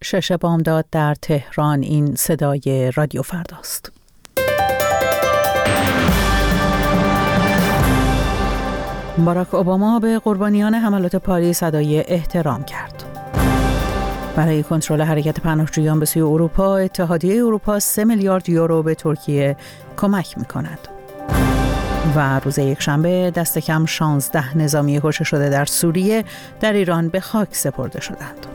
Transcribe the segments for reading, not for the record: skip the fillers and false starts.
6 بامداد در تهران. این صدای رادیو فرداست. باراک اوباما به قربانیان حملات پاریس ادای احترام کرد. برای کنترل حرکت پناهجویان به سوی اروپا، اتحادیه اروپا 3 میلیارد یورو به ترکیه کمک می‌کند. و روز یکشنبه دست کم 16 نظامی کشته شده در سوریه در ایران به خاک سپرده شدند.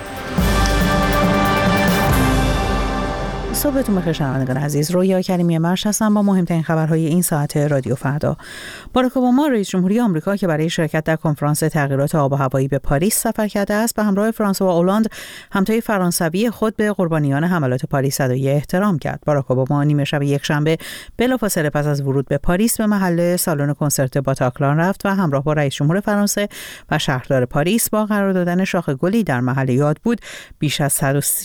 صبحتون بخیر شنوندگان عزیز. رویا کریمی مرش هستم با مهمترین خبرهای این ساعت رادیو فردا. باراک اوباما رئیس جمهوری آمریکا که برای شرکت در کنفرانس تغییرات آب و هوایی به پاریس سفر کرده است، به همراه فرانسوا اولند همتای فرانسوی خود به قربانیان حملات پاریس ادای احترام کرد. باراک اوباما نیمه شب یکشنبه بلافاصله پس از ورود به پاریس به محل سالن کنسرت باتاکلان رفت و همراه با رئیس جمهور فرانسه و شهردار پاریس با قرار دادن شاخ گلی در محل یاد بود بیش از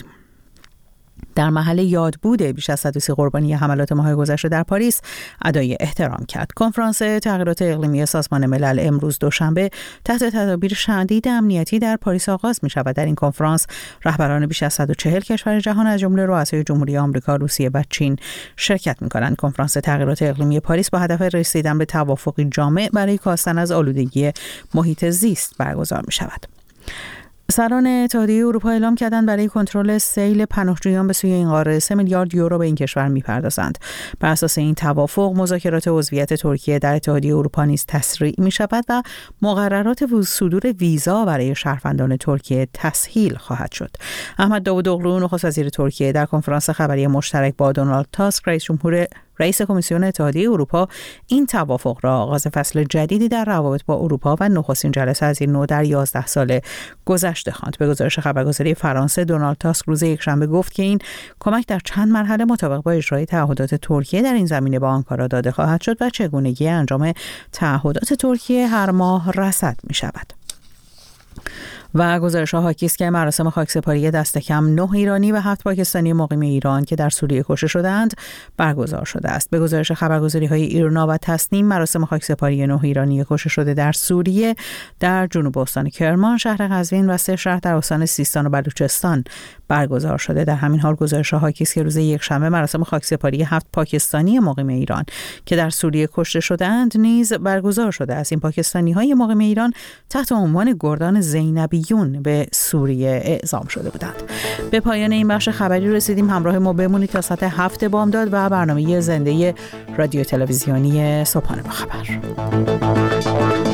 130 قربانی حملات ماه گذشته در پاریس ادای احترام کرد. کنفرانس تغییرات اقلیمی سازمان ملل امروز دوشنبه تحت تدابیر شدید امنیتی در پاریس آغاز می شود. در این کنفرانس رهبران بیش از 140 کشور جهان از جمله رؤسای جمهوری آمریکا، روسیه و چین شرکت می کنند. کنفرانس تغییرات اقلیمی پاریس با هدف رسیدن به توافقی جامع برای کاستن از آلودگی محیط زیست برگزار می شود. سران اتحادیه اروپا اعلام کردند برای کنترل سیل پناهجویان به سوی این قاره 3 میلیارد یورو به این کشور می‌پردازند. بر اساس این توافق مذاکرات عضویت ترکیه در اتحادیه اروپا نیز تسریع می‌شود و مقررات صدور ویزا برای شهروندان ترکیه تسهیل خواهد شد. احمد داوودوغلو نخست وزیر ترکیه در کنفرانس خبری مشترک با دونالد تاسک رئیس کمیسیون اتحادیه اروپا این توافق را آغاز فصل جدیدی در روابط با اروپا و نخستین جلسه از این نوع در 11 سال گذشته خواند. به گزارش خبرگزاری فرانسه، دونالد تاسک روز یکشنبه گفت که این کمک در چند مرحله مطابق با اجرای تعهدات ترکیه در این زمینه با آنکارا داده خواهد شد و چگونگی انجام تعهدات ترکیه هر ماه رصد می شود. و گزارش‌ها حاکی است که مراسم خاکسپاری دست کم 9 ایرانی و 7 پاکستانی مقیم ایران که در سوریه کشته شدند برگزار شده است. به گزارش خبرگزاری‌های ایرنا و تسنیم، مراسم خاکسپاری 9 ایرانی کشته شده در سوریه در جنوب استان کرمان، شهر قزوین و 3 شهر در استان سیستان و بلوچستان برگزار شده. در همین حال گزارش‌ها حاکی است که روز یکشنبه مراسم خاکسپاری 7 پاکستانی مقیم ایران که در سوریه کشته شدند نیز برگزار شده است. این پاکستانی‌های مقیم ایران تحت عنوان گردان زینبیون به سوریه اعزام شده بودند. به پایان این بخش خبری رسیدیم. همراه ما بمونید تا ساعت 7 بامداد و برنامه زنده رادیو تلویزیونی صبحانه با خبر.